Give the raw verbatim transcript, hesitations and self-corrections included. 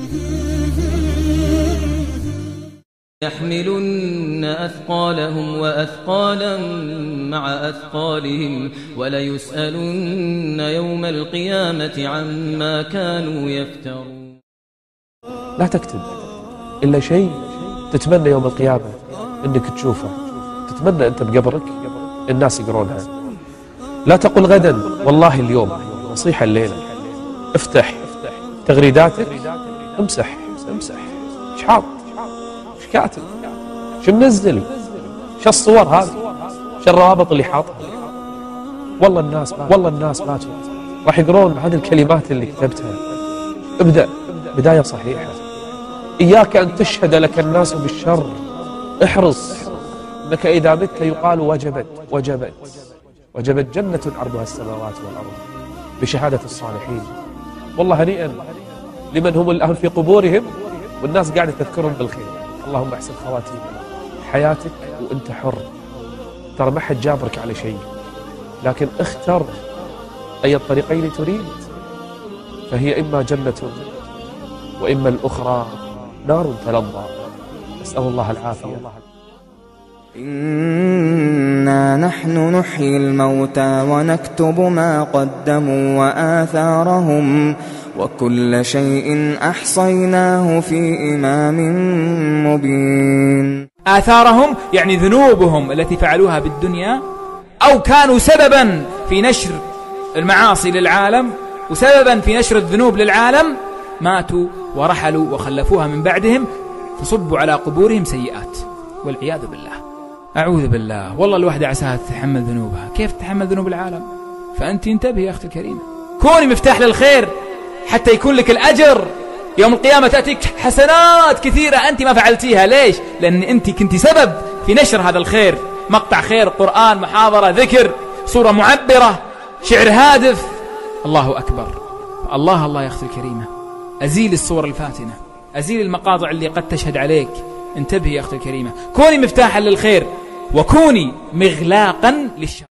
يحملن أثقالهم وأثقالا مع أثقالهم وليسألن يوم القيامة عما كانوا يفترون. لا تكتب إلا شيء تتمنى يوم القيامة إنك تشوفه، تتمنى أنت بقبرك الناس يقرونها. لا تقل غدا والله اليوم، نصيحة الليلة، افتح تغريداتك، امسح امسح ايش حاط، ايش كاتب، شو منزل، شو الصور هذه، شو الروابط اللي حاطها. والله الناس ما والله الناس ما راح يقرون هذه الكلمات اللي كتبتها. ابدأ بداية صحيحة. إياك أن تشهد لك الناس بالشر. احرص أنك إذا مت يقال وجبت وجبت وجبت جنة عرضها السماوات والأرض بشهادة الصالحين. والله هنيئا لمن هم الآن في قبورهم والناس قاعدة تذكرهم بالخير. اللهم احسن خواتيمنا. حياتك وانت حر، ترى ما حد جابرك على شيء، لكن اختر أي الطريقين تريد، فهي إما جنة وإما الأخرى نار تلظى. نسأل الله العافية. إنا نحن نحيي الموتى ونكتب ما قدموا وآثارهم وكل شيء أحصيناه في إمام مبين. آثارهم يعني ذنوبهم التي فعلوها بالدنيا، أو كانوا سببا في نشر المعاصي للعالم وسببا في نشر الذنوب للعالم، ماتوا ورحلوا وخلفوها من بعدهم فصبوا على قبورهم سيئات والعياذ بالله. أعوذ بالله. والله الوحدة عساها تتحمل ذنوبها، كيف تتحمل ذنوب العالم؟ فأنت انتبهي يا أختي الكريمة، كوني مفتاح للخير حتى يكون لك الأجر يوم القيامة. تأتيك حسنات كثيرة أنت ما فعلتيها. ليش؟ لأن أنت كنت سبب في نشر هذا الخير. مقطع خير، قرآن، محاضرة، ذكر، صورة معبرة، شعر هادف. الله أكبر. الله الله يا أختي الكريمة، أزيل الصور الفاتنة، أزيل المقاطع اللي قد تشهد عليك. انتبهي يا أختي الكريمة، كوني مفتاحا للخير وكوني مغلاقا للشر.